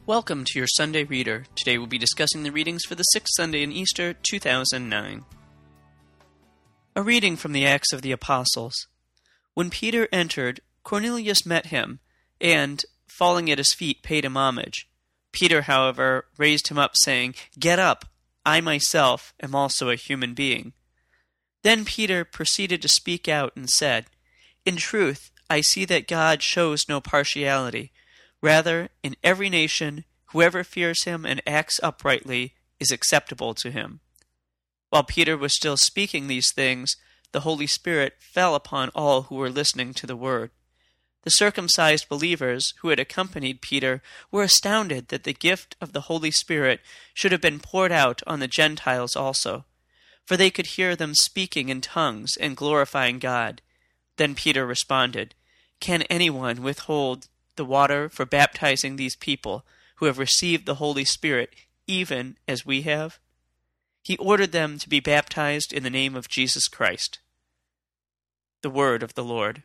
Welcome to your Sunday Reader. Today we'll be discussing the readings for the 6th Sunday in Easter, 2009. A reading from the Acts of the Apostles. When Peter entered, Cornelius met him, and, falling at his feet, paid him homage. Peter, however, raised him up, saying, "Get up, I myself am also a human being." Then Peter proceeded to speak out and said, "In truth, I see that God shows no partiality. Rather, in every nation, whoever fears him and acts uprightly is acceptable to him." While Peter was still speaking these things, the Holy Spirit fell upon all who were listening to the word. The circumcised believers who had accompanied Peter were astounded that the gift of the Holy Spirit should have been poured out on the Gentiles also, for they could hear them speaking in tongues and glorifying God. Then Peter responded, "Can anyone withhold the water for baptizing these people who have received the Holy Spirit even as we have?" He ordered them to be baptized in the name of Jesus Christ. The word of the Lord.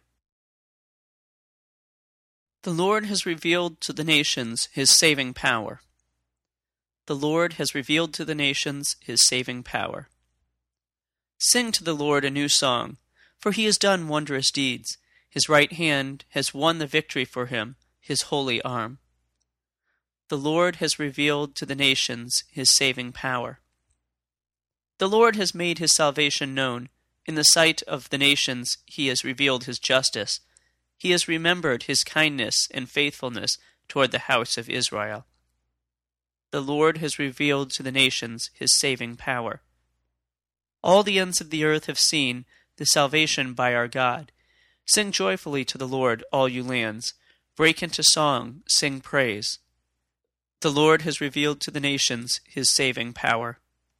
The Lord has revealed to the nations his saving power. The Lord has revealed to the nations his saving power. Sing to the Lord a new song, for he has done wondrous deeds. His right hand has won the victory for him, his holy arm. The Lord has revealed to the nations his saving power. The Lord has made his salvation known. In the sight of the nations he has revealed his justice. He has remembered his kindness and faithfulness toward the house of Israel. The Lord has revealed to the nations his saving power. All the ends of the earth have seen the salvation by our God. Sing joyfully to the Lord, all you lands. Break into song, sing praise. The Lord has revealed to the nations his saving power.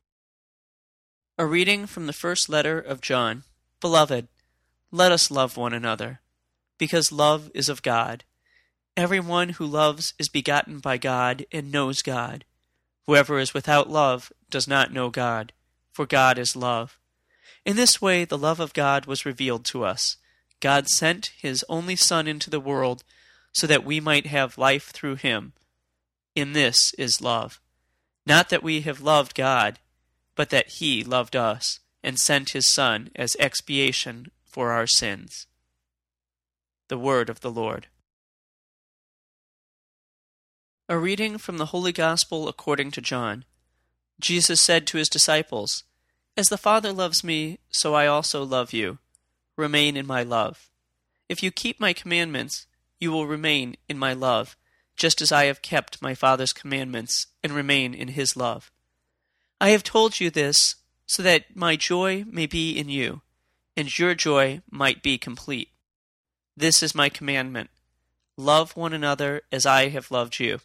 A reading from the first letter of John. Beloved, let us love one another, because love is of God. Everyone who loves is begotten by God and knows God. Whoever is without love does not know God, for God is love. In this way the love of God was revealed to us. God sent his only Son into the world so that we might have life through him. In this is love. Not that we have loved God, but that he loved us and sent his Son as expiation for our sins. The word of the Lord. A reading from the Holy Gospel according to John. Jesus said to his disciples, "As the Father loves me, so I also love you. Remain in my love. If you keep my commandments, you will remain in my love, just as I have kept my Father's commandments and remain in his love. I have told you this so that my joy may be in you, and your joy might be complete. This is my commandment: love one another as I have loved you.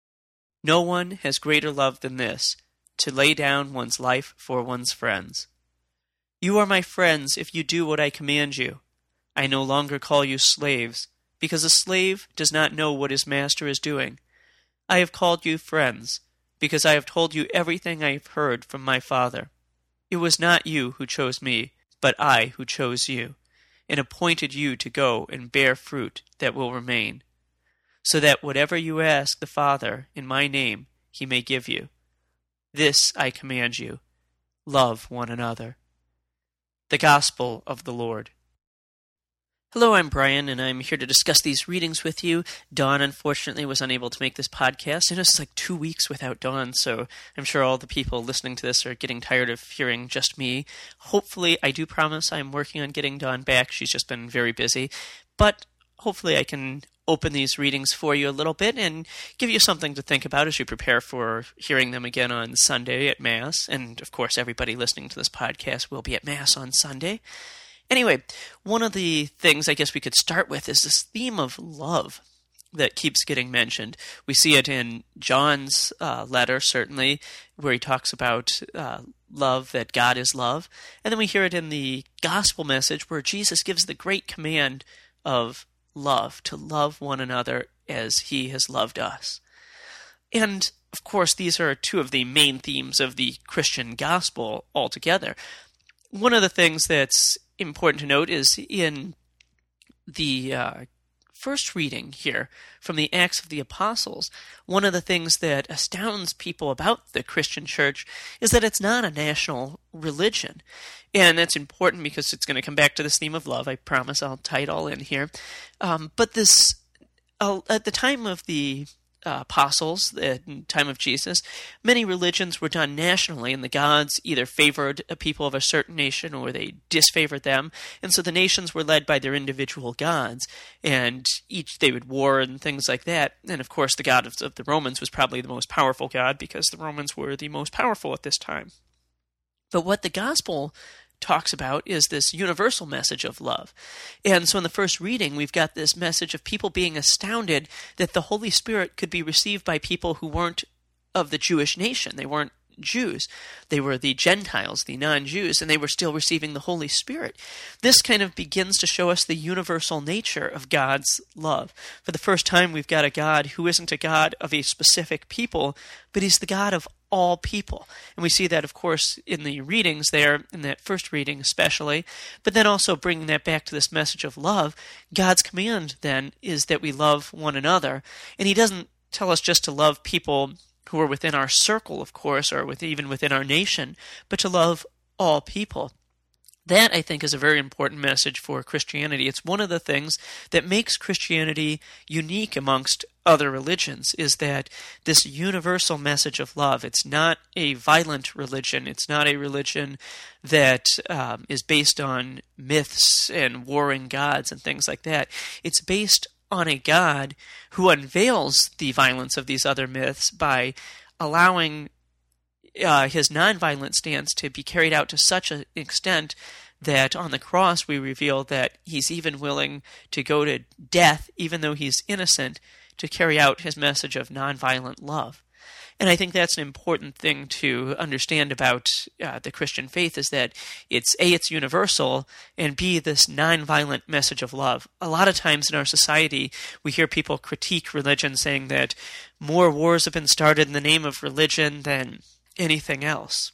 No one has greater love than this, to lay down one's life for one's friends. You are my friends if you do what I command you. I no longer call you slaves, because a slave does not know what his master is doing. I have called you friends, because I have told you everything I have heard from my Father. It was not you who chose me, but I who chose you, and appointed you to go and bear fruit that will remain, so that whatever you ask the Father in my name he may give you. This I command you: love one another." The Gospel of the Lord. Hello, I'm Brian, and I'm here to discuss these readings with you. Dawn, unfortunately, was unable to make this podcast, and it's like 2 weeks without Dawn, so I'm sure all the people listening to this are getting tired of hearing just me. Hopefully, I do promise I'm working on getting Dawn back. She's just been very busy, but hopefully I can open these readings for you a little bit and give you something to think about as you prepare for hearing them again on Sunday at Mass, and of course everybody listening to this podcast will be at Mass on Sunday. Anyway, one of the things I guess we could start with is this theme of love that keeps getting mentioned. We see it in John's letter, certainly, where he talks about love, that God is love. And then we hear it in the gospel message where Jesus gives the great command of love, to love one another as he has loved us. And, of course, these are two of the main themes of the Christian gospel altogether. One of the things that's important to note is in the first reading here from the Acts of the Apostles, one of the things that astounds people about the Christian church is that it's not a national religion. And that's important because it's going to come back to this theme of love. I promise I'll tie it all in here. But this, at the time of the apostles, the time of Jesus, many religions were done nationally, and the gods either favored a people of a certain nation or they disfavored them, and so the nations were led by their individual gods, and they would war and things like that. And of course the god of the Romans was probably the most powerful god because the Romans were the most powerful at this time. But what the gospel talks about is this universal message of love. And so in the first reading, we've got this message of people being astounded that the Holy Spirit could be received by people who weren't of the Jewish nation. They weren't Jews. They were the Gentiles, the non-Jews, and they were still receiving the Holy Spirit. This kind of begins to show us the universal nature of God's love. For the first time, we've got a God who isn't a God of a specific people, but he's the God of all people. And we see that, of course, in the readings there, in that first reading especially, but then also bringing that back to this message of love. God's command, then, is that we love one another. And he doesn't tell us just to love people who are within our circle, of course, or even within our nation, but to love all people. That, I think, is a very important message for Christianity. It's one of the things that makes Christianity unique amongst other religions, is that this universal message of love. It's not a violent religion. It's not a religion that is based on myths and warring gods and things like that. It's based on a God who unveils the violence of these other myths by allowing his nonviolent stance to be carried out to such an extent that on the cross we reveal that he's even willing to go to death, even though he's innocent, to carry out his message of nonviolent love. And I think that's an important thing to understand about the Christian faith, is that it's A, it's universal, and B, this nonviolent message of love. A lot of times in our society, we hear people critique religion saying that more wars have been started in the name of religion than anything else.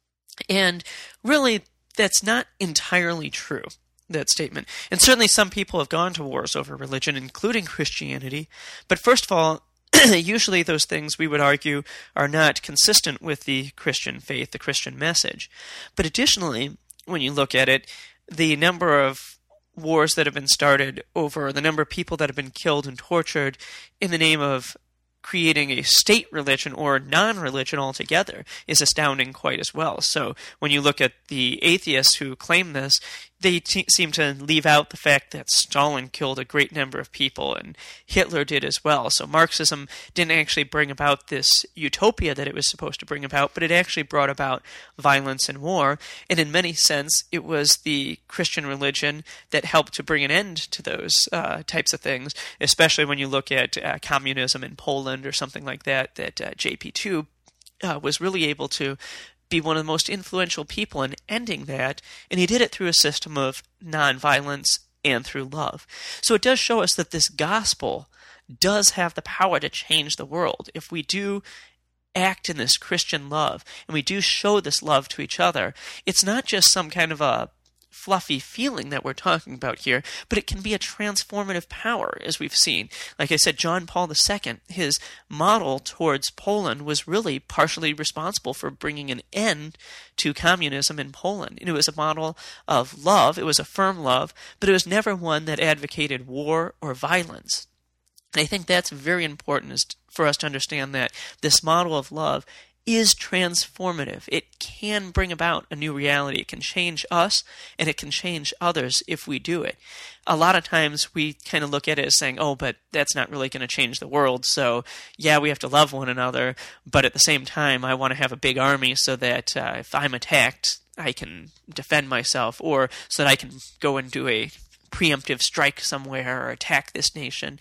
And really, that's not entirely true, that statement. And certainly some people have gone to wars over religion, including Christianity. But first of all, usually those things, we would argue, are not consistent with the Christian faith, the Christian message. But additionally, when you look at it, the number of wars that have been started over the number of people that have been killed and tortured in the name of creating a state religion or non-religion altogether is astounding quite as well. So when you look at the atheists who claim this, they seem to leave out the fact that Stalin killed a great number of people and Hitler did as well. So Marxism didn't actually bring about this utopia that it was supposed to bring about, but it actually brought about violence and war. And in many sense, it was the Christian religion that helped to bring an end to those types of things, especially when you look at communism in Poland or something like that, that JP2 was really able to be one of the most influential people in ending that, and he did it through a system of nonviolence and through love. So it does show us that this gospel does have the power to change the world. If we do act in this Christian love, and we do show this love to each other, it's not just some kind of a fluffy feeling that we're talking about here, but it can be a transformative power, as we've seen. Like I said, John Paul II, his model towards Poland was really partially responsible for bringing an end to communism in Poland. And it was a model of love. It was a firm love, but it was never one that advocated war or violence. And I think that's very important for us to understand that this model of love is transformative. It can bring about a new reality. It can change us, and it can change others if we do it. A lot of times we kind of look at it as saying, oh, but that's not really going to change the world, so yeah, we have to love one another, but at the same time, I want to have a big army so that if I'm attacked, I can defend myself, or so that I can go and do a preemptive strike somewhere or attack this nation.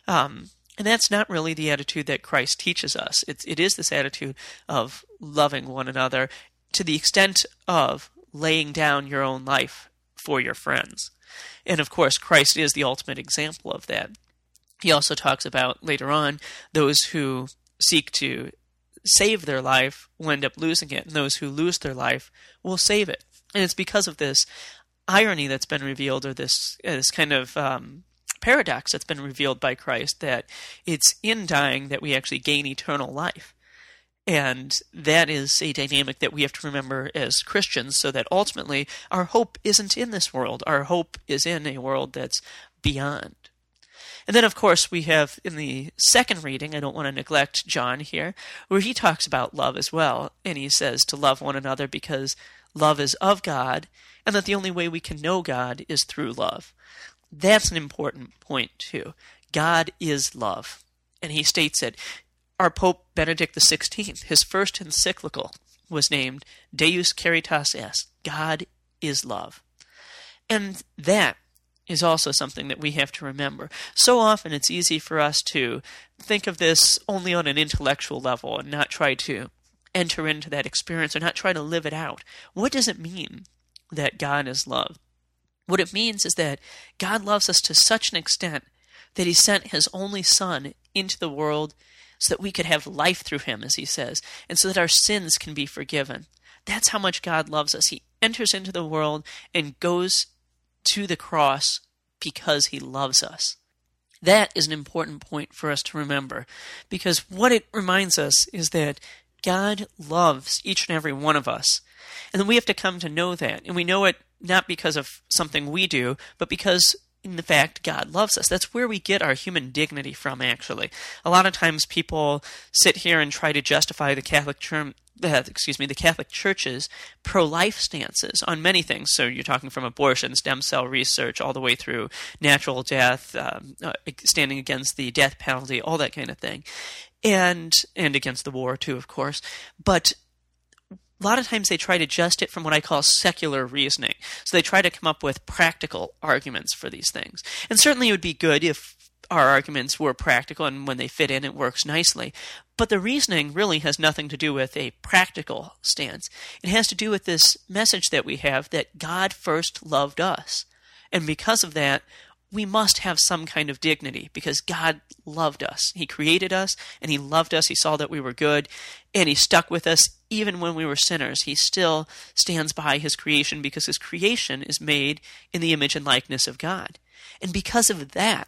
And that's not really the attitude that Christ teaches us. It is this attitude of loving one another to the extent of laying down your own life for your friends. And of course, Christ is the ultimate example of that. He also talks about, later on, those who seek to save their life will end up losing it, and those who lose their life will save it. And it's because of this irony that's been revealed, or this kind of paradox that's been revealed by Christ, that it's in dying that we actually gain eternal life. And that is a dynamic that we have to remember as Christians, so that ultimately our hope isn't in this world. Our hope is in a world that's beyond. And then, of course, we have in the second reading, I don't want to neglect John here, where he talks about love as well. And he says to love one another because love is of God, and that the only way we can know God is through love. That's an important point, too. God is love. And he states it. Our Pope Benedict XVI, his first encyclical, was named Deus Caritas Est, God is love. And that is also something that we have to remember. So often it's easy for us to think of this only on an intellectual level and not try to enter into that experience or not try to live it out. What does it mean that God is love? What it means is that God loves us to such an extent that he sent his only Son into the world so that we could have life through him, as he says, and so that our sins can be forgiven. That's how much God loves us. He enters into the world and goes to the cross because he loves us. That is an important point for us to remember, because what it reminds us is that God loves each and every one of us. And then we have to come to know that. And we know it not because of something we do, but because in the fact God loves us. That's where we get our human dignity from, actually. A lot of times people sit here and try to justify the Catholic Church's pro-life stances on many things. So you're talking from abortion, stem cell research, all the way through natural death, standing against the death penalty, all that kind of thing. And against the war, too, of course. But a lot of times they try to just it from what I call secular reasoning. So they try to come up with practical arguments for these things. And certainly it would be good if our arguments were practical, and when they fit in, it works nicely. But the reasoning really has nothing to do with a practical stance. It has to do with this message that we have that God first loved us. And because of that, we must have some kind of dignity, because God loved us. He created us, and he loved us. He saw that we were good, and he stuck with us even when we were sinners. He still stands by his creation, because his creation is made in the image and likeness of God. And because of that,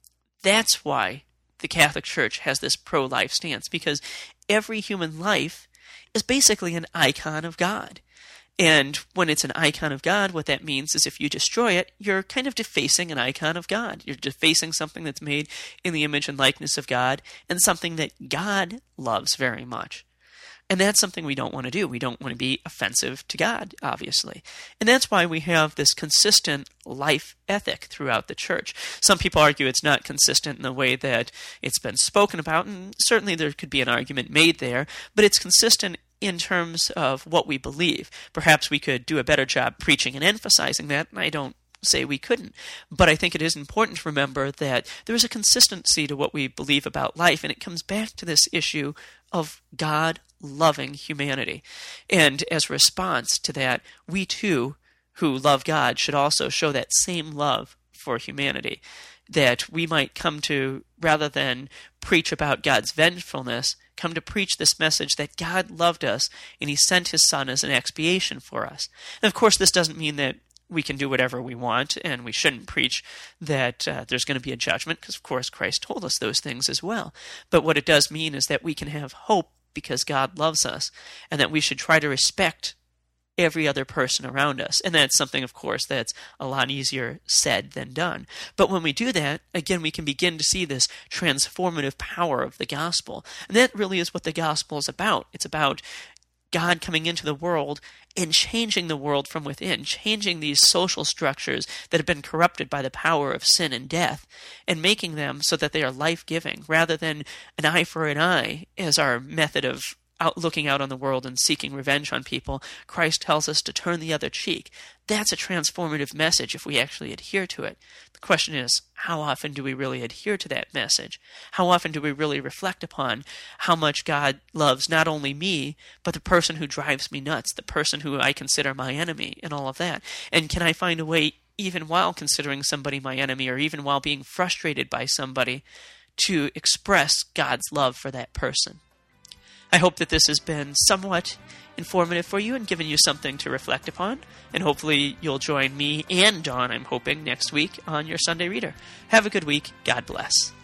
that's why the Catholic Church has this pro-life stance, because every human life is basically an icon of God. And when it's an icon of God, what that means is if you destroy it, you're kind of defacing an icon of God. You're defacing something that's made in the image and likeness of God, and something that God loves very much. And that's something we don't want to do. We don't want to be offensive to God, obviously. And that's why we have this consistent life ethic throughout the church. Some people argue it's not consistent in the way that it's been spoken about, and certainly there could be an argument made there, but it's consistent in terms of what we believe. Perhaps we could do a better job preaching and emphasizing that, and I don't say we couldn't. But I think it is important to remember that there is a consistency to what we believe about life, and it comes back to this issue of God loving humanity. And as a response to that, we too, who love God, should also show that same love for humanity, that we might come to, rather than preach about God's vengefulness, come to preach this message that God loved us and he sent his Son as an expiation for us. And of course, this doesn't mean that we can do whatever we want, and we shouldn't preach that there's going to be a judgment, because of course Christ told us those things as well. But what it does mean is that we can have hope because God loves us, and that we should try to respect every other person around us. And that's something, of course, that's a lot easier said than done. But when we do that, again, we can begin to see this transformative power of the gospel. And that really is what the gospel is about. It's about God coming into the world and changing the world from within, changing these social structures that have been corrupted by the power of sin and death, and making them so that they are life-giving, rather than an eye for an eye as our method of looking out on the world and seeking revenge on people. Christ tells us to turn the other cheek. That's a transformative message if we actually adhere to it. The question is, how often do we really adhere to that message? How often do we really reflect upon how much God loves not only me, but the person who drives me nuts, the person who I consider my enemy, and all of that? And can I find a way, even while considering somebody my enemy, or even while being frustrated by somebody, to express God's love for that person? I hope that this has been somewhat informative for you and given you something to reflect upon. And hopefully you'll join me and Dawn, I'm hoping, next week on your Sunday Reader. Have a good week. God bless.